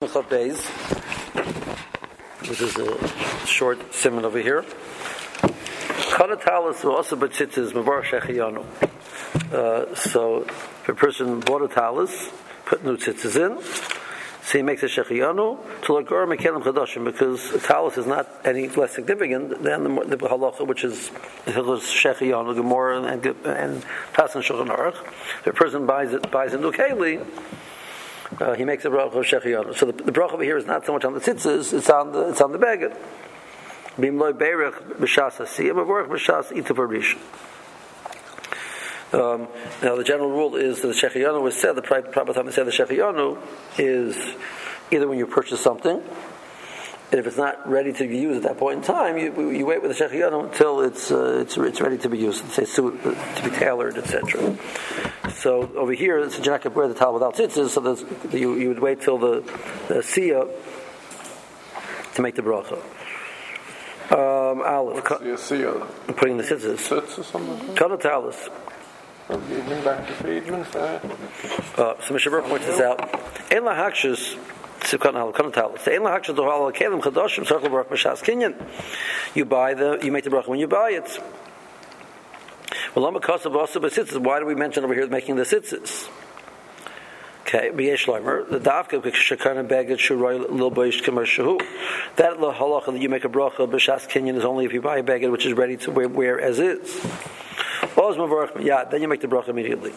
Chav Beis, which is a short siman over here. Kanatalis also b'tzitzis mevar shechiyanu. So if a person bought a talis, put new tzitzis in, so he makes a shechiyanu to l'gor mekelim chadashim, because a talis is not any less significant than the halacha, which is shechiyanu, Gemara and Tasan Shulchan Aruch. If a person buys a new keli, he makes a bracha of shechiyanu. So the bracha over here is not so much on the tzitzis; it's on the beged. Bimloi beirech b'shas asiyah, mevorach b'shas itav. Now the general rule is that the shechiyanu was said. The proper time to say the shechiyanu is either when you purchase something, and if it's not ready to be used at that point in time, you wait with the shechiyanu until it's ready to be used, say to be tailored, etc. So over here, it's a jacket wear the towel without tzitzis, so you would wait till the siyah to make the bracha. Aleph. Putting the tzitzis. Kanatalis. Even back to Friedman. So Mishnah Berurah points this out. Ein lahakshus kanatalis. Ein lahakshus dohal kelim chadashim tzarich levarach b'shas kinyan. You make the bracha when you buy it. Well, lama kasav also b'tzitzis. Why do we mention over here making the tzitzis? Okay, b'yesh lomer the dafka k'shakana beged shuroy lil boish kamar shahu. That halacha that you make a bracha b'shas kinyan is only if you buy a beged which is ready to wear as is. Then you make the bracha immediately.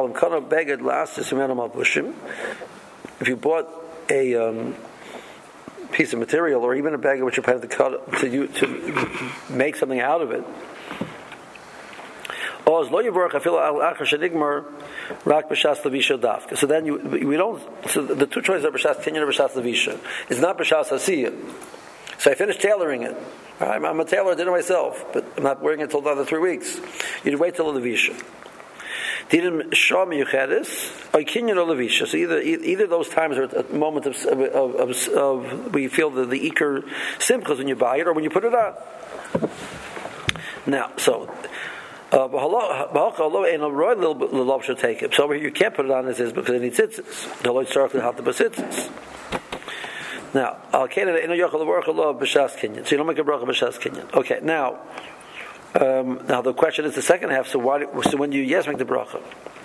If you bought a piece of material or even a bag which you're planning to cut to make something out of it, so then we don't. So the two choices are b'shas kinyan or b'shas levisha. It's not b'shas asiyah. So I finished tailoring it. I'm a tailor, I did it myself, but I'm not wearing it until another 3 weeks. You'd wait till the levisha. Didn't show me yuchedis or kinyan or levisha. So either those times are a moment of we feel the ikar simchas when you buy it or when you put it on. Now, so. So over here you can't put it on as is because it needs tzitzis. The Lord started how to put tzitzis. Now, so you don't make a bracha b'shas kinyan. Okay, now the question is the second half. So when do you make the bracha?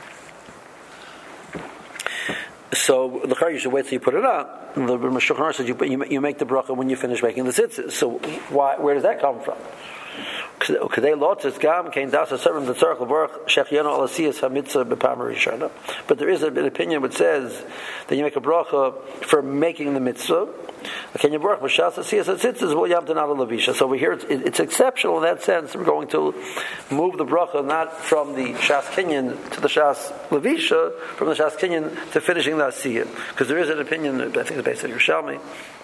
So the you should wait till you put it on. The Shulchan Aruch says you make the bracha when you finish making the tzitzis. So where does that come from? But there is an opinion which says that you make a bracha for making the mitzvah. So over here it's exceptional in that sense. We're going to move the bracha not from the shas kinyan to the shas levisha, from the shas kinyan to finishing the asiyah. Because there is an opinion, I think it's based on Yerushalmi,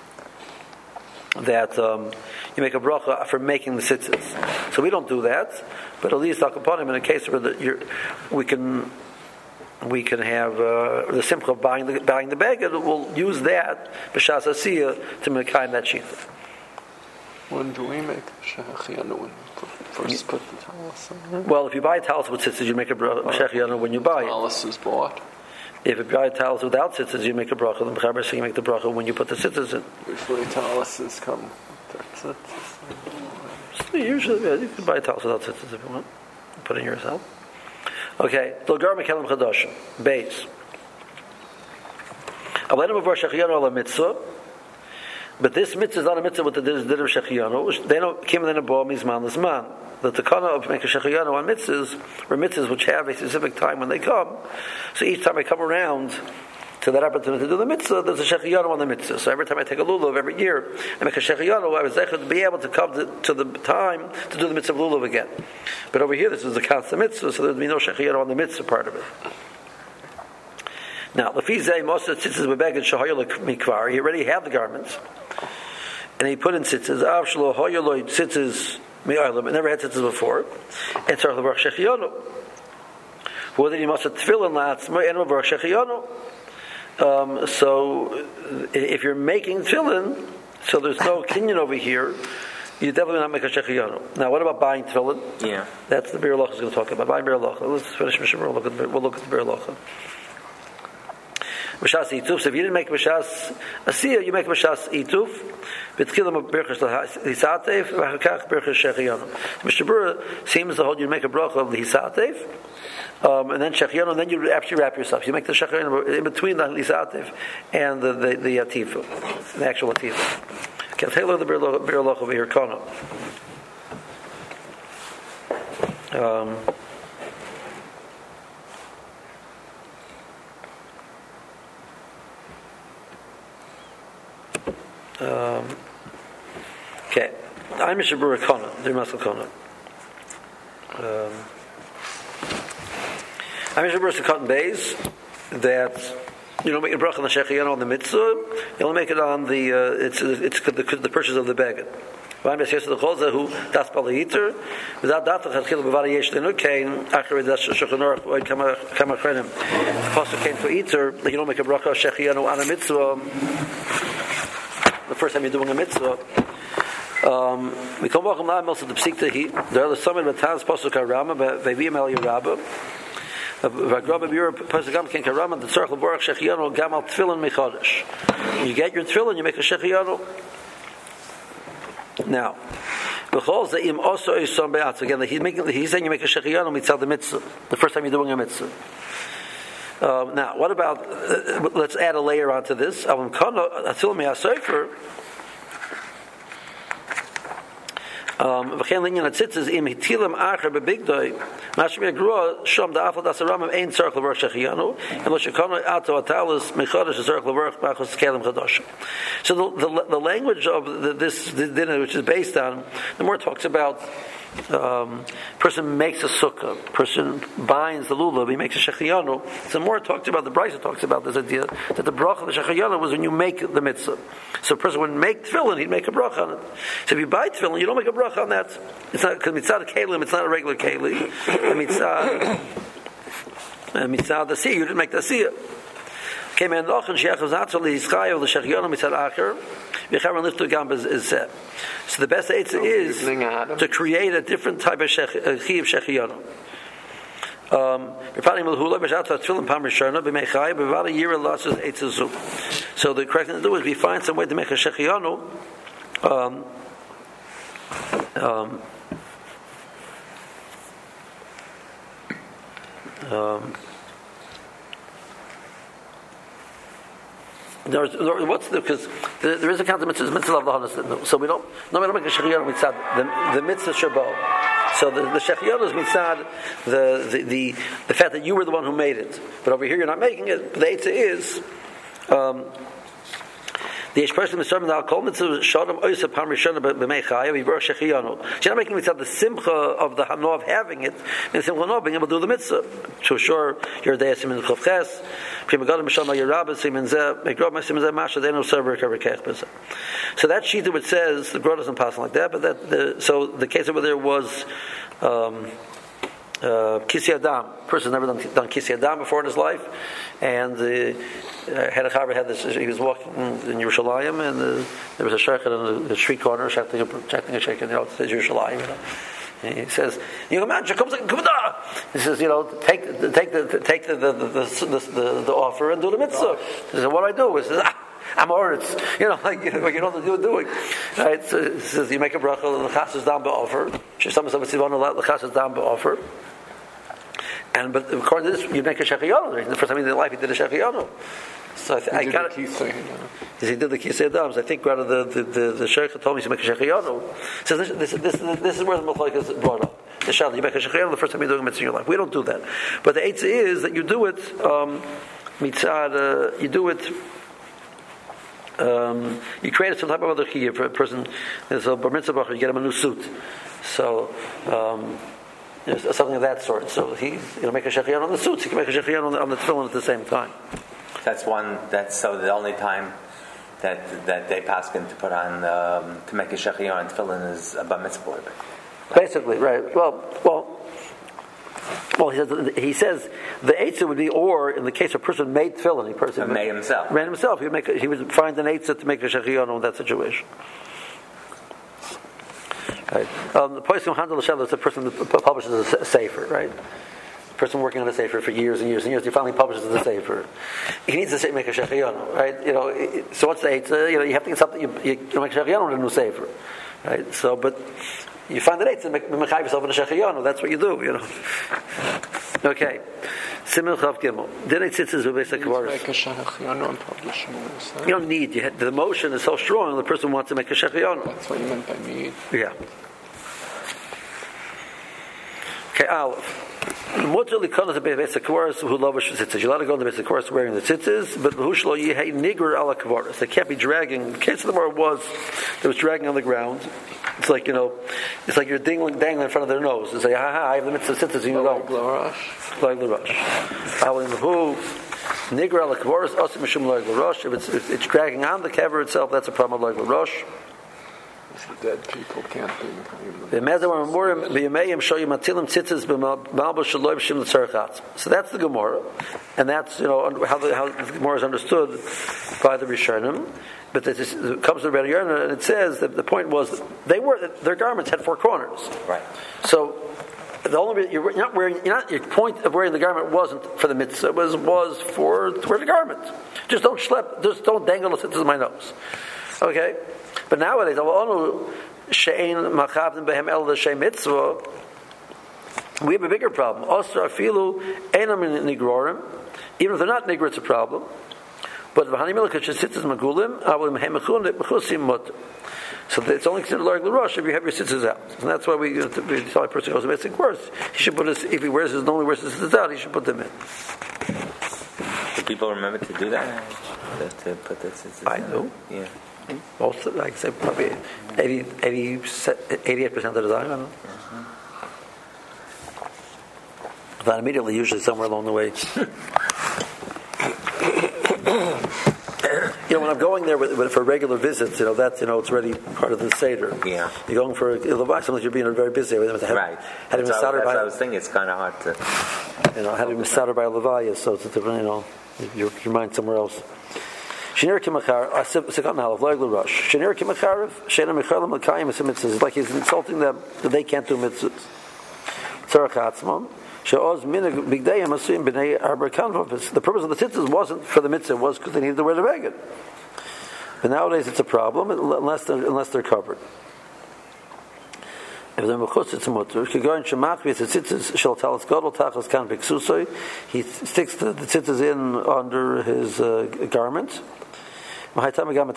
that you make a bracha for making the tzitzis. So we don't do that, but at least in a case where we can have the simcha of buying the bag, and we'll use that b'shas asiyah to mekayim that shita. When do we make shechiyanu? First put the talis on. Well, if you buy a talis with tzitzis, you make a shechiyanu when you buy it. Talis is bought. If you buy a talis without tzitzis, you make a bracha. The Mechaber says you make the bracha when you put the tzitzis in. Usually talises come. That's it. Usually, you can buy a talis without tzitzis if you want. Put it in yourself. Okay. L'gar mekelim chadashim. Beis. Avleinu b'var shechiyanu ala mitzvah. But this mitzvah is not a mitzvah with the din of shechiyanu. They don't kim then a bo mizman l'zman. The takana of making shechiyanu on mitzvahs or mitzvahs which have a specific time when they come. So each time I come around to that opportunity to do the mitzvah, there's a shechiyanu on the mitzvah. So every time I take a lulav every year, I make a shechiyanu. I was able to be able to come to the time to do the mitzvah of lulav again. But over here, this is the constant mitzvah, so there'd be no shechiyanu on the mitzvah part of it. Now, the fizeh most of the tzitzis bebeged shahoyel mikvar. He already had the garments, and he put in tzitzis. Av shlo hoyeloi tzitzis mi'arlim. It never had tzitzis before. And tzarich levarach shechiyanu. Whether he must have tefillin latzma and levarach shechiyanu. So if you're making tefillin, so there's no kinyan over here, you definitely not make a shechiyanu. Now, what about buying tefillin? Yeah, that's the Biur Halacha is going to talk about. Buying Biur Halacha. Let's finish Mishnah. We'll look at the Biur Halacha. B'shas ituf. So if you didn't make b'shas asiyah, you make b'shas ituf. B'tchilam berachas l'hisatev, v'achakach berachas shechiyanu. Mr. Bura seems to hold you to make a bracha of l'hisatev, and then shechiyanu, and then you actually wrap yourself. You make the shechiyanu in between the l'hisatev and the atifu, the actual atifu. Okay, take a look at the birloch over here, Kono. Okay, I'm Mr. Bura Kona, dear Masal Kona. I'm Mr. Bura Cotton Bays that you don't make a bracha on the shechiyanu on the mitzvah. You only make it on the it's the purchase of the bagged. V'ayim b'siyas the cholza who das balihiter without that chachil b'vada yesh lenukein achar das shulchan aruch oid kama chrenim. The pasuk came for eater that you don't make a bracha on shechiyanu on a mitzvah. The first time you're doing a mitzvah. We come back now most of the psikta he there the summit of Taz pasuk harama v'vim el yerabah. V'agrab b'yur pasuk gam ken karama the tzarich l'borach shechiyanu gam al tefillin mechadesh. You get your tefillin, you make a shechiyanu. Now, again, he's saying you make a shechiyanu mitzad the mitzvah the first time you're doing a mitzvah. Now, what about? Let's add a layer onto this. V'chein linyan atzitzes im hitilam acher bebigdoi mashmi agrua shom da'afal dasaramim ein tzarich levarach shechiyanu and lo shekano ato atalis mechadesh tzarich levarach b'achos kelim chadashim. So the language of this dinner, which is based on, the more talks about person makes a sukkah, person binds the lulav, he makes a shechiyanu. So more talks about, the Brisa talks about this idea that the bracha of the shechiyanu was when you make the mitzvah. So a person would make tefillin, he'd make a bracha on it. So if you buy tefillin, you don't make a bracha on that. It's not, because mitzvah kelim, it's not a regular keli. And mitzvah the siyah, you didn't make the siyah. Okay, man, the so the best eitzah is to create a different type of chiv shechiyanu. So the correct thing to do is we find some way to make a shechiyanu. Because there is a count of mitzvah of the hanas. So we don't make a shechiyanu mitzad the mitzvah shabo. So the shechiyanu is mitzad the fact that you were the one who made it, but over here you're not making it. The eitzah is the expression of the al kol mitzvah shodam oisa pam rishona b'meichayav yivorach shechiyanu. So you're not making mitzvah the simcha of the hano of having it, and the simcha of being able to do the mitzvah. So sure, your day is simin chavches. So that sheet which says the Gra doesn't pass like that, but so the case over there was Kisi Adam. Person never done Kisi Adam before in his life, and had a chaver had this. He was walking in Yerushalayim, and there was a sheikh in the street corner, checking a sheikh, and it says Yerushalayim. And he says, "Young man, come da." He says, take the offer and do the mitzvah. He says, "What do I do?" He says, "I'm oritz." Like you know what you're doing. Right? So he says, "You make a bracha and the chas is down by offer." The chas is down by offer. But according to this, you make a shechiyanu. The first time in his life he did a shechiyanu. So I got it. He did the Kisei Adams. I think rather the sheikh told me to make a shechiyanu. So this is where the machlokes is brought up. The shal, you make a shechiyanu the first time you're doing a mitzvah in your life. We don't do that. But the eitzah is that you do it mitzad. You do it. You create some type of other chiyuv for a person. There's a bar mitzvah bracha. You get him a new suit. So. Something of that sort. So he make a shechiyanu on the suits. He can make a shechiyanu on the tefillin at the same time. That's so the only time that they pass him to put on to make a shechiyanu on tefillin is a bar mitzvah. Basically, right. Well. He says the eitzah would be, or in the case of a person made tefillin, made himself. He would find an eitzah to make a shechiyanu in that situation. Right. The person who handles the is the person that publishes a sefer, right? person working on a sefer for years and years and years. He finally publishes the sefer. He needs to make a shechiyanu, right? So what's the eitzah? You have to get something. You make a shechiyanu in a new sefer, right? So, but you find the eitzah and make yourself in a shechiyanu. That's what you do, Okay. Simil Chav Gimel. Then it sits as a basic Make a shechiyanu and publish more. You don't need. The emotion is so strong. The person wants to make a shechiyanu. That's what you meant by need. Yeah. Okay, Aleph. Mutter likana to basic kvaros who love tzitzis. You're allowed to go in the basic kvaros wearing the tzitzis, but hushlo yihei nigger ala kvaros. They can't be dragging. The case of the Gemara was dragging on the ground. It's like it's like you're dangling in front of their nose. They say, I have the mitzvah tzitzis, and you don't. Like l'rosh. Alim nigger ala kvaros asim mishum like l'rosh. If it's dragging on the kever itself, that's a problem like l'rosh. The dead people can't be. So that's the Gemara, and that's how the Gemara is understood by the Rishonim. But it comes to Rebbe Yonah, and it says that the point was their garments had four corners. Right. So the only your point of wearing the garment wasn't for the mitzvah; it was for to wear the garment. Just don't dangle the tzitzis in my nose. Okay. But nowadays, we have a bigger problem. Even if they're not nigger, it's a problem. But so it's only considered large l'rosh if you have your sitters out. And that's why we tell a person who goes to basic course, he should put his, if he only wears his sitters out, he should put them in. Do people remember to do that? To put the sitters out? I do. Yeah. Most, like I say, probably 88% of the time. I don't know. Not immediately, usually somewhere along the way. When I'm going there for regular visits, that's it's already part of the seder. Yeah. You're going for Levaya, sometimes you're being very busy. Right. Had That's what I was thinking. It's kind of hard to. Had to be Saturday by Levaya, so it's a different. Your mind somewhere else. Shenir kimachar, second half, like the rush. Shenir kimachar, shena mechalim l'kayim mitzvahs. It's like he's insulting them that they can't do mitzvahs. Tzarach atzmam. She'oz minig bigdei amasim b'nei arba kanvavus. The purpose of the tzitzis wasn't for the mitzvah; was because they needed to wear the beged. But nowadays it's a problem unless they're covered. If they're mechutz, it's a mutter. Kigoyin shemach v'tzitzis shel talis gadol tachas kan b'ksusoi. He sticks the tzitzis in under his garment. The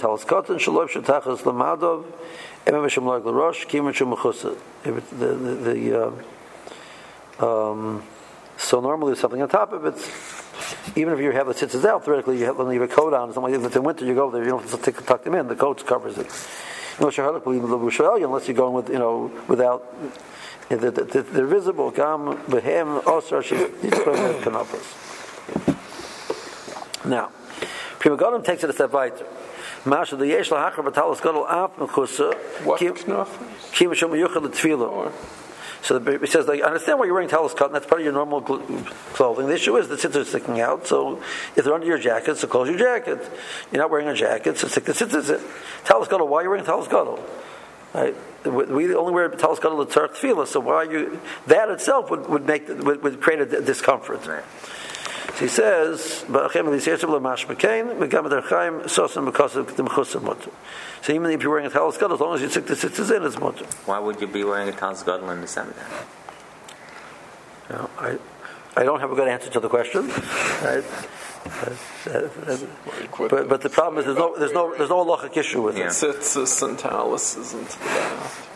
so normally there's something on top of it. Even if you have the tzitzis out, theoretically you have a coat on or something like that. If in winter you go there, you don't have to tuck them in. The coat covers it. Unless you're going with without they're visible. Now, Prima Godim takes it a step weiter. Masha the yesh lahachar b'talas gadol af mechusa. What? Kim mishum miyuchad l'tefillah. So it says, I understand why you're wearing talis cotton. That's part of your normal clothing. The issue is the tzitzis are sticking out. So if they're under your jacket, so close your jacket. You're not wearing a jacket, so stick the tzitzis in. Talis gadol. Why are you wearing talis gadol? Right? We only wear talis gadol l'tzarech tefillah. So why are you? That itself would create a discomfort. Right. So he says, so even if you're wearing a talis gadol, as long as you stick the tzitzis in, it's mutter. Why would you be wearing a talis gadol in the summertime? I don't have a good answer to the question. Right? But the problem is there's no halachic issue with it. Tzitzis and talis isn't the bath.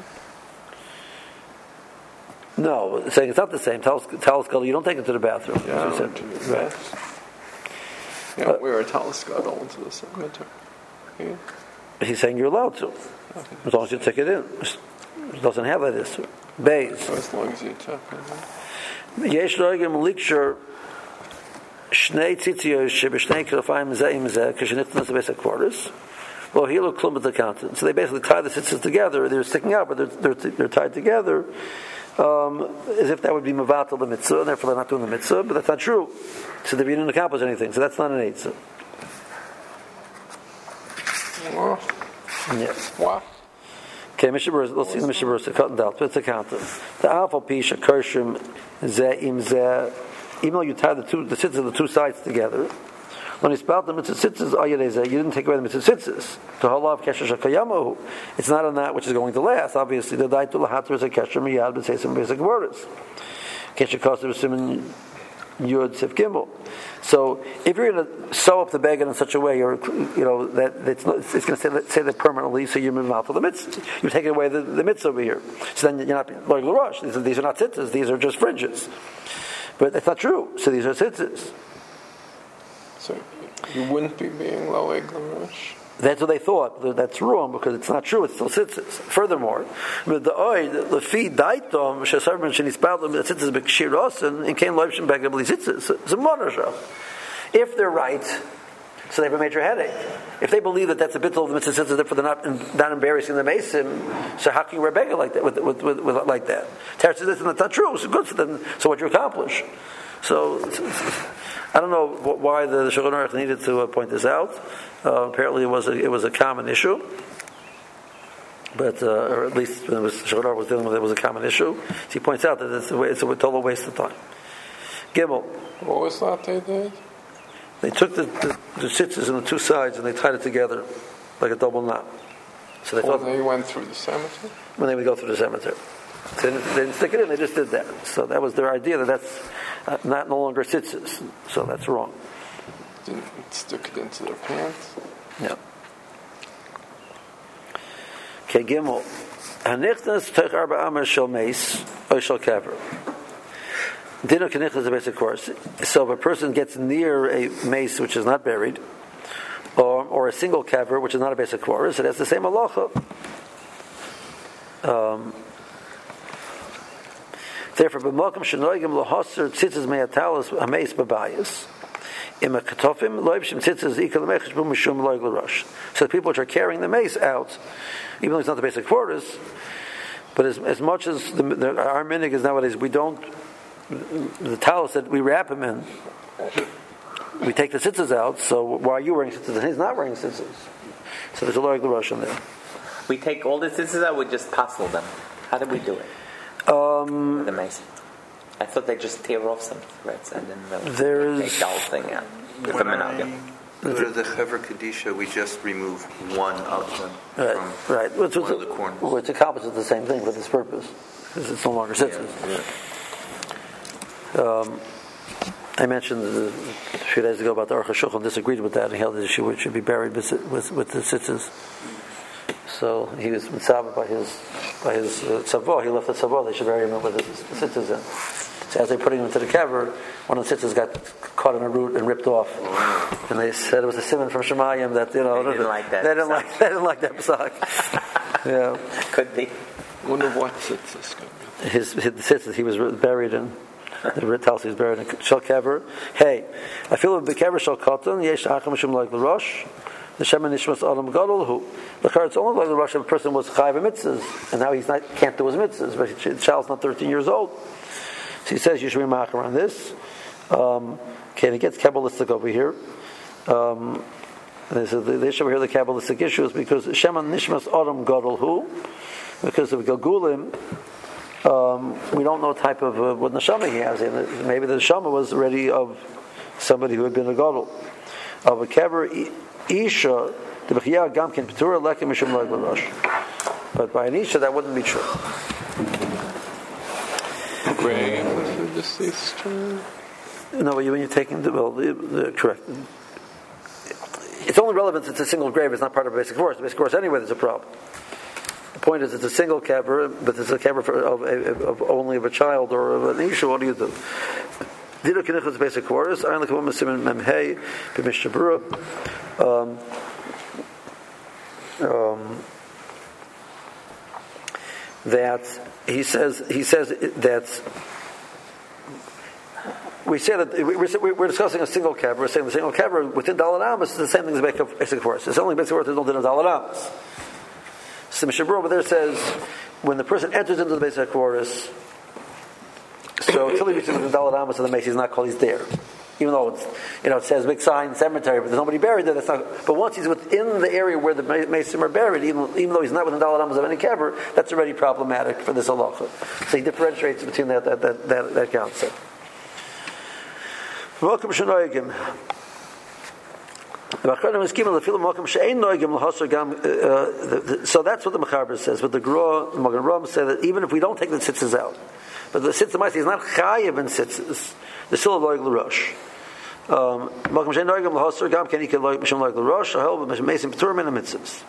No, saying it's not the same. Talis gadol, you don't take it to the bathroom. Yeah, right. Wear a talis gadol into the cemetery. Yeah. He's saying you're allowed to, as long as you take it in. It doesn't have that issue. Bays. As long as you take it in. Yesh loigim liksher shnei tzitziyos shebeshnei krafayim zeim zeh k'shenichnas the basic quarters. Well, he look klum at the content. So they basically tie the tzitzis together. They're sticking out, but they're tied together. As if that would be mevatel the mitzvah, and therefore they're not doing the mitzvah, but that's not true. So they didn't accomplish anything, so that's not an eitzah. Yes. What? Okay, Mishabur, let's see the Mishabur, the cut and out. It's a counter. The alpha pisha kershim ze im ze even though you tie the tzitzis of the two sides together, when you spout the mitzvah tzitzis, you didn't take away the mitzvah tzitzis. To halav kesher shakayamahu, it's not on that which is going to last. Obviously, the daitu lahater is a kesher miyad b'tzesim basic words. Kesher kosev simin yud sif gimel. So if you're going to sew up the beggar in such a way, that it's going to say that permanently, so you're mouth for the mitzvah. You're taking away the mitzvah over here. So then you're not like l'rosh. These are not tzitzis. These are just fringes. But that's not true. So these are tzitzis. So you wouldn't be being loeg l'rosh? That's what they thought. That's wrong because it's not true. It's still tzitzis. Furthermore, the feed daitom shesarben shenispal the tzitzis b'kshiros and came loibshim back to tzitzis. It's a monoshah. If they're right, so they have a major headache. If they believe that that's a bittul of the mitzvah tzitzis, therefore they're not embarrassing the mason, so how can you wear beggar like that? With like that? Teretz says that's not true. So good for them. So what you accomplish? So I don't know why the Shulchan Aruch needed to point this out. Apparently, it was a common issue, but or at least when Shulchan Aruch was dealing with it, was a common issue. So he points out that it's a total waste of time. Gimel. What was that they did? They took the tzitzis on the two sides and they tied it together like a double knot. So they thought they went through the cemetery. When they would go through the cemetery, they didn't stick it in. They just did that. So that was their idea. That's no longer tzitzis. So that's wrong. Didn't stick it into their pants. Yeah. Okay, Gimel. Hanichnas teich arba amar shel meis or shel kever. Dino kenichnas is a basic course. So if a person gets near a mace which is not buried, or a single kever which is not a basic chorus, it has the same halacha. Therefore, b'malkum shenoigim lohaser tzitzis me'atalos ameis b'bayis. So the people which are carrying the mace out, even though it's not the basic quarters, but as much as our minig is nowadays, we don't, the talis that we wrap him in, we take the tzitzis out, so why are you wearing tzitzis? And he's not wearing tzitzis. So there's a loig l'rosh in there. We take all the tzitzis out, we just passel them. How did we do it? The mace. I thought they just tear off some threads and then make the whole thing out. When I go to the Chaver Kadisha, we just remove one of them from right. one of the corners. Which accomplishes the same thing for this purpose, because it's no longer tzitzis. I mentioned a few days ago about the Aruch HaShulchan disagreed with that and held that the issue should be buried with the tzitzis. So he was mitzvah by his tzavah. He left the tzavah. They should bury him with the tzitzis in. So as they put him into the kever, one of the tzitzis got caught in a root and ripped off. And they said it was a simon from Shemayim that they didn't like that. They didn't like that psak. Yeah, could be. I wonder what tzitzis could be. His tzitzis he was buried in. The tells he's buried in shel kever. Hey, I feel the kever shel katan yesh acham mishum like the rosh. The Shema Nishmas Adam Gadol who it's only like the rosh of a person was chayav mitzvahs, and now can't do his mitzvahs, but the child's not 13 years old. So he says you should be machar on this. Okay, and it gets Kabbalistic over here. The issue over here, the Kabbalistic issue is because Shema Nishmas Adam Gadol who, because of Galgulim, we don't know what type of what neshama he has. Maybe the neshama was already of somebody who had been a Gadol. Of a kever Isha, the Bechiyah Gamkin Petura Lekim Mishum Loig L'Rosh. But by an Isha, that wouldn't be true. Grave with the deceased child? No, when you're taking the correct. It's only relevant if it's a single grave. It's not part of a basic course. The basic course anyway, there's a problem. The point is, it's a single kever, but it's a kever of only of a child or of an Isha. What do you do? Dino Kenichas basic chorus. I only come with Simon Memhei B'Mishabura. That he says that we say that we're discussing a single kever. We're saying the single kever within Daled Amos is the same thing as basic chorus. It's only basic chorus. There's no din of Daled Amos. So Mishabura over there says when the person enters into the basic chorus. So until he reaches the Daled Amos of the mace, he's not called. He's there, even though it says big sign cemetery, but there's nobody buried there. That's not. But once he's within the area where the mason are buried, even though he's not within Daled Amos of any kever, that's already problematic for this halacha. So he differentiates between that concept. Welcome Shanoigim. So that's what the Mechaber says. But the Magen Ram say that even if we don't take the tzitzis out, but the tzitzis is not chayiv in tzitzis, there's still a loig l'rosh. Malkum she'ein noigim l'hasar gam ken ikel loig l'rosh ahel b'meisim p'turim in mitzvahs.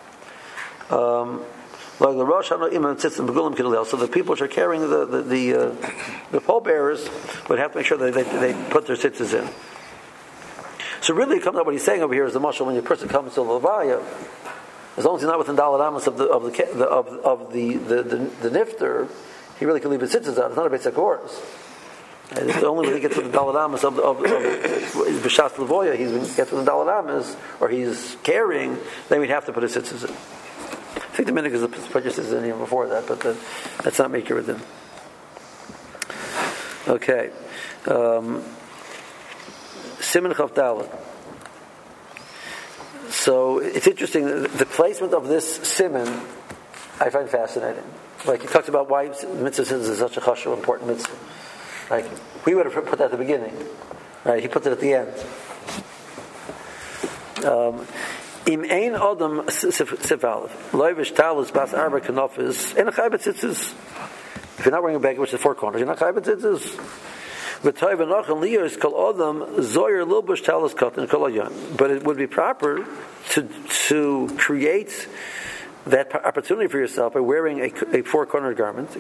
Loig l'rosh hano imam tzitzis b'gulim k'dilel. So the people which are carrying the pallbearers would have to make sure that they put their tzitzis in. So really, it comes out what he's saying over here is the mashal when a person comes to the levaya, as long as he's not within daled amos of the nifter, he really can leave his tzitzis out. It's not a basic horse. It's only when he gets to the daled amos of b'shas levoya, he gets to the daled amos, or he's carrying, then we'd have to put his tzitzis in. I think the minhag is to put your tzitzis in even before that, but that's not make your din. Okay. Siman Chav Dalet. So it's interesting, the placement of this siman I find fascinating. Like he talks about why mitzvah sins is such a chashuv, important mitzvah. Like we would have put that at the beginning, right? He put it at the end. Im ein adam sifal loivish talus bas arba kanofis in a chaybet tzitzis. If you're not wearing a bag which is 4 corners, you're not chaybet tzitzis. But it would be proper to create that opportunity for yourself by wearing a 4-cornered garment.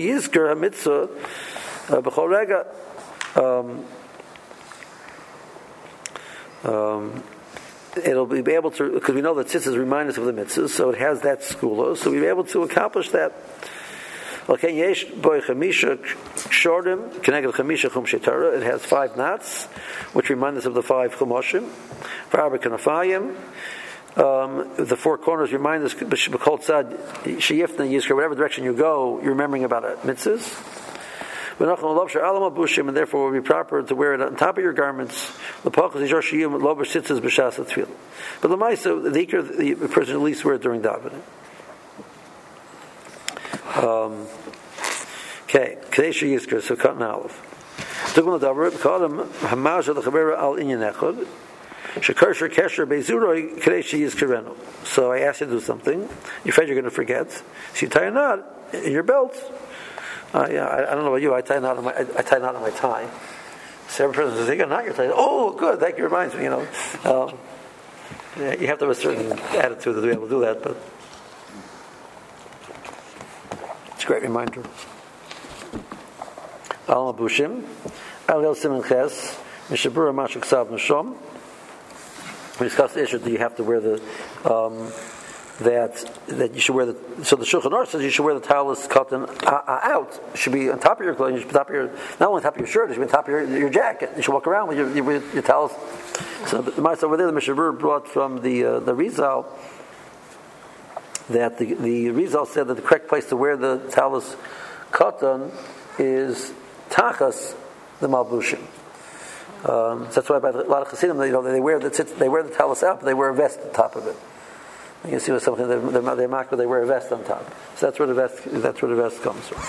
It'll be able to, because we know that tzitzis remind us of the mitzvahs, so it has that skula, so we'll be able to accomplish that. Okay, yesh boy chamisha shortim keneged chamisha chumshei Torah. It has 5 knots, which remind us of the 5 chumoshim. V'arba kanafayim. The 4 corners remind us b'kol tzad sheyifna yizkar. Whatever direction you go, you're remembering about it. Mitzvahs. V'nachon lobsher alam abushim, and therefore it would be proper to wear it on top of your garments. L'pachos yishor shiyim lobish tzitzis b'shas atfil. But the ma'isa, the person at least wear it during davening. Okay, Kadesha Yizkar, so cut an aleph. Tukun l'davar, b'kadam hamaja l'chavera al inyan echad, shekarsher kesher beizuroi Kadesha Yizkarenu. So I asked you to do something, you're afraid you're going to forget, so you tie a knot in your belt. I don't know about you, I tie a knot in my tie. So every person says, "Take a knot, you're tying." Oh, good, that reminds me, you have to have a certain attitude to be able to do that, but it's a great reminder. Al Mabushim, Al El Siman Ches, Mishabura Mashuk Sav Nashom. We discussed the issue that you have to wear the that you should wear the. So the Shulchan Aruch says you should wear the talus cotton out. It should be on top of your clothing. You should be on top of your, not only on top of your shirt. It should be on top of your jacket. You should walk around with your talus. So the mice over there, the Mishabura brought from the Rizal, that the Rizal said that the correct place to wear the talus cotton is tachas the malbushim. So that's why by a lot of Chassidim, they wear the talus out, but they wear a vest on top of it. You can see with something they wear a vest on top. So that's where the vest comes from.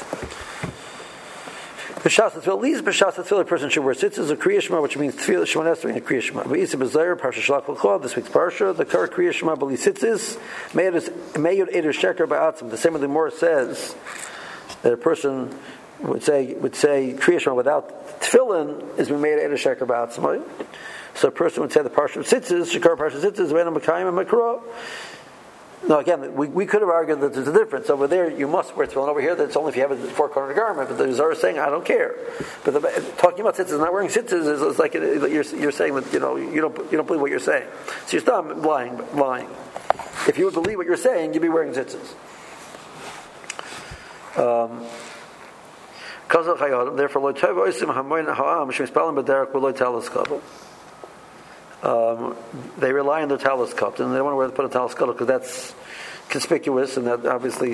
B'shas tefillah, least b'shas tefillah, a person should wear tzitzis or Kriya Shema, which means tefillah Shemon Esrei and Kriya Shema. V'isa b'zayir parsha shalach l'chol, this week's parsha, the kar Kriya Shema b'li tzitzis, meyud eder sheker ba'atzim. The same way the Gemara says that a person would say Kriya Shema without tefillin is made eder sheker ba'atzim. So a person would say the parsha of tzitzis, shekar parsha tzitzis, v'ena makayim and makro. Now again, we could have argued that there's a difference. Over there, you must wear tefillin. Over here, that's only if you have a 4-cornered garment. But the Zohar is saying, I don't care. But talking about tzitzis, not wearing tzitzis, is like you're saying that you don't believe what you're saying. So you're still lying. If you would believe what you're saying, you'd be wearing tzitzis. Therefore, lo tov oisim hamoin ha'am shemispalin b'derek v'lo talus kabel. They rely on their talus cup, and they don't want to wear put a talus cup because that's conspicuous, and that obviously,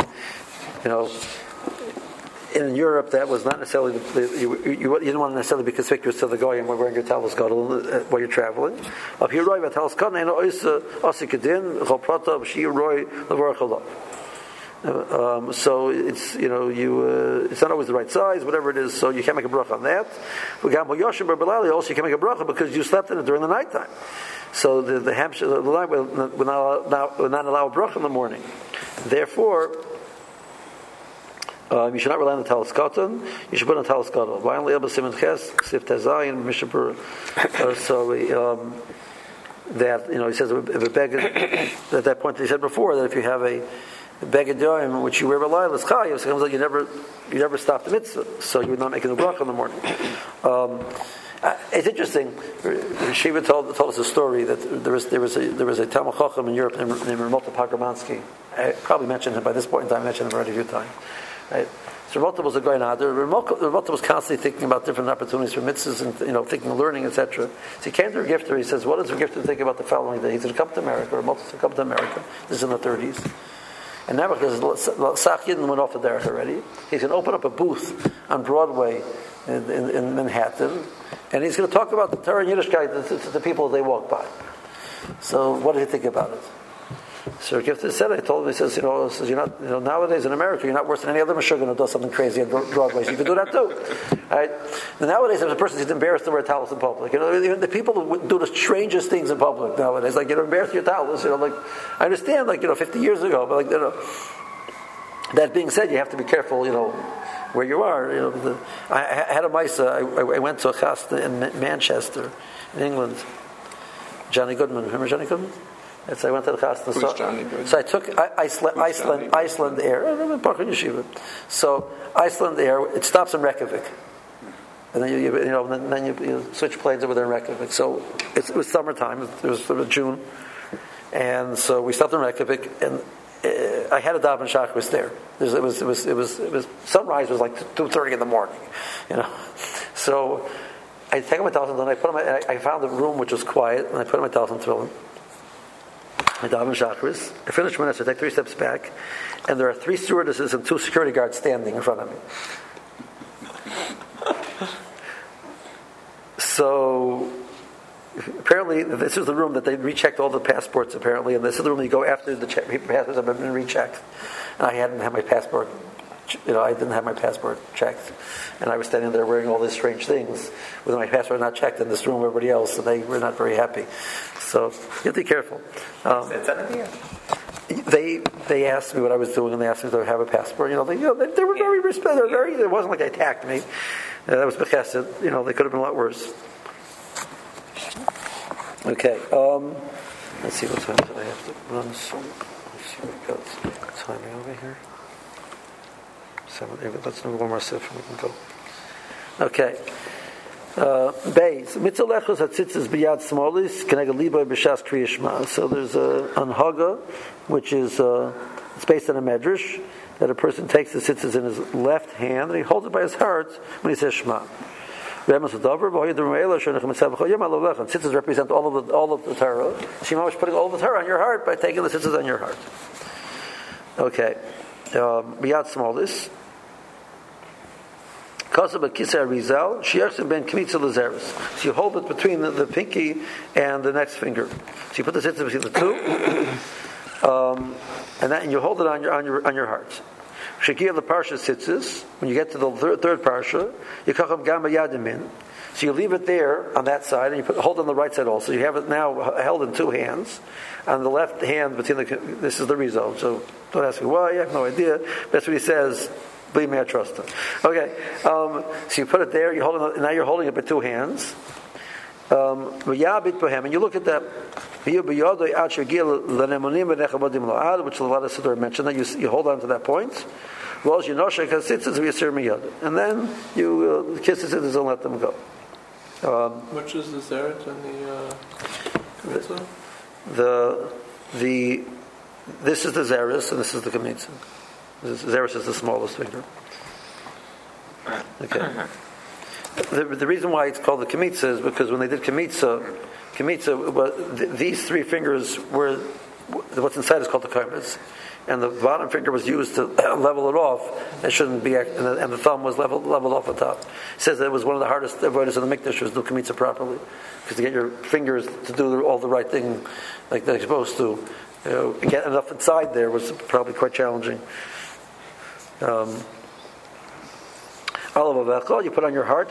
in Europe that was not necessarily you didn't want to necessarily be conspicuous to the goyim when wearing your talus cup while you're traveling. Up here, talus cup, So it's it's not always the right size, whatever it is. So you can't make a bracha on that. Also, you can make a bracha because you slept in it during the nighttime. So the light will not allow a bracha in the morning. Therefore, you should not rely on the talis katan. You should put on talis gadol. Finally, Abba Simon Ches, Sif Tezayin, Mishabur. So that he says if a beged at that point he said before that if you have a beged yoim which you wear b'layla chayav, so it comes like you never stop the mitzvah, so you would not make a bracha in the morning. It's interesting. Shiva told us a story that there was a Talmud Chacham in Europe named Ramota Pogramansky. I probably mentioned him by this point in time. I mentioned him already a few times. Right? So Ramota was a guy now. Ramota was constantly thinking about different opportunities for mitzvahs and thinking of learning, etc. So he came to a gifter. He says, "What does a gifter think about the following day?" He's going to come to America. Ramota's going to come to America. This is in the 30s. And now because Sachyin went off the derech already, he's going to open up a booth on Broadway in Manhattan, and he's going to talk about the Torah and Yiddishkeit to the people as they walk by. So what do you think about it? So Gifter said, I told him, he says, you're not, nowadays in America, you're not worse than any other Mashur going to do something crazy on Broadway. So you can do that too. Right? And nowadays, if a person is embarrassed to wear towels in public, even the people who do the strangest things in public nowadays, like, embarrass your towels, I understand, 50 years ago, but that being said, you have to be careful, where you are. I had a Maisa, I went to a chasna in Manchester, in England. Johnny Goodman, remember Johnny Goodman? So I went to the chasna. So I took Iceland Air. I'm in Park Yeshiva. So Iceland Air, it stops in Reykjavik, and then you switch planes over there in Reykjavik. So it was summertime. It was sort of June, and so we stopped in Reykjavik, and I had a daven shachris there. It was sunrise was like 2:30 in the morning, So I take my towels and I found a room which was quiet, and I put on my towels and tefillin. I daven shachris. I finished minutes. I take 3 steps back, and there are 3 stewardesses and 2 security guards standing in front of me. So apparently, this is the room that they rechecked all the passports. Apparently, and this is the room you go after the passports have been rechecked. And I hadn't had my passport. I didn't have my passport checked, and I was standing there wearing all these strange things with my passport not checked in this room with everybody else, and they were not very happy. So you have to be careful. They asked me what I was doing, and they asked me if I have a passport. They were very respectful. It wasn't like they attacked me. That was bechesed. They could have been a lot worse. Okay. Let's see what time did I have to run. So let's see what we got. Timing over here. 7. Let's do one more sip and we can go. Okay. Beis mitzalechus hatzitzis biyad smolis keneged liba b'shas kriya shema. So there's a anhaga, which is it's based on a medrash that a person takes the tzitzis in his left hand and he holds it by his heart when he says shema. Tzitzis represent all of the Torah. Shema is putting all of the Torah on your heart by taking the tzitzis on your heart. Okay. Biyad smolis. So you hold it between the pinky and the next finger. So you put the tzitzis between the two, and you hold it on your heart. Shekia the parsha tzitzis. When you get to the third parsha, you kacham gam yadim. So you leave it there on that side, and you hold it on the right side also. You have it now held in 2 hands. On the left hand between this is the result. So don't ask me why. I have no idea. That's what he says. Believe me, I trust him. Okay, so you put it there. Now you're holding it with 2 hands. And you look at that. Which a lot of Siddur mentioned that you hold on to that point. And then you kiss the tzitzis and let them go. Which is the zeret and the this is the zeres and this is the kmitza. The zeres is the smallest finger. Okay. The reason why it's called the kmitza is because when they did kmitza, these 3 fingers were what's inside is called the kaimis, and the bottom finger was used to level it off. It shouldn't be, and the thumb was leveled off the top. It says that it was one of the hardest avodas in the mikdash was to do kmitza properly, because to get your fingers to do all the right thing like they're supposed to, get enough inside there was probably quite challenging. You put on your heart.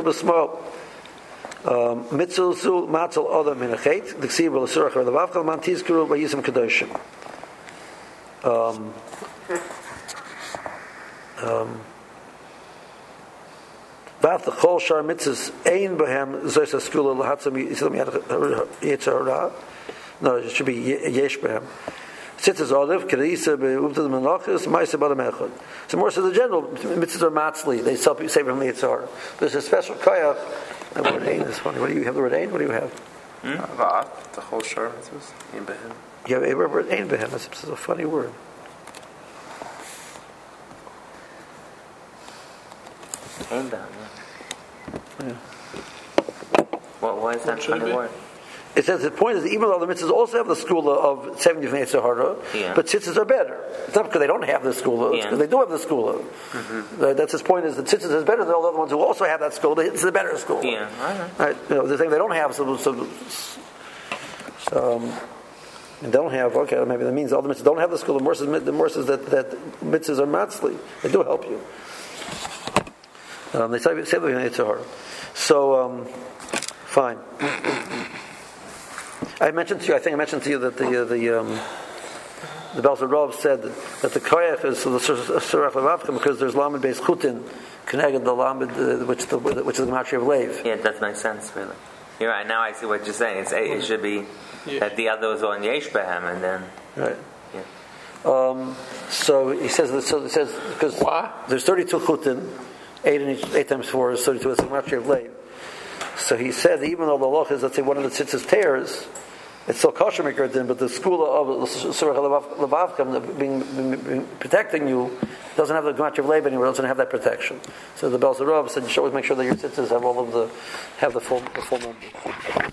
Mitzuzu matzel odam minachet. The ksiv will surach or the vavkal mantiz kuru by yisem kadoshim. Vav the chol shar mitzvahs ein behem zoysa skula lahatzam yisem yitzhara. No, it should be yesh behem. Tzitzis olive kedisa beuvdad menachos ma'aseh b'adam echad. So more so the general mitzvahs are matzli. They save from the yitzhara. There's a special koyach. The word ein is funny. What do you have? The word ein? What do you have? Va'at, the whole shar mitzvahs, ein behem. You have a word ein behem. It's a funny word. Ein behem. Yeah. Why is that funny word? It says the point is that even though the mitzvahs also have the skula of 70 from Yitzhara, but tzitzis are better. It's not because they don't have the skula, it's because they do have the skula. That's his point, is that tzitzis is better than all the other ones who also have that skula. It's the better skula. Yeah, the thing they don't have, they don't have. Okay, maybe that means all the mitzvahs don't have the skula. The more says that mitzvahs are matzli. They do help you. They say the Yitzhara. So fine. I think I mentioned to you that the Belzer Rov said that the koyach is the surach levavchem because there's lamed beis chutin connected the lamed which is the gematria of leiv. Yeah, that makes sense. Really, you're right. Now I see what you're saying. It should be that the other was on yesh behem, and then right. Yeah. So he says because there's 32 chutin, 8 times 4 is 32. It's the gematria of leiv. So he said that even though the loch is, let's say, one of the tzitzis tears, it's still kosher maker din, but the skula of surah levavkam being protecting you doesn't have the gematria of leiv anymore. Doesn't have that protection. So the Belzer Rov said you should always make sure that your tzitzis have the full number.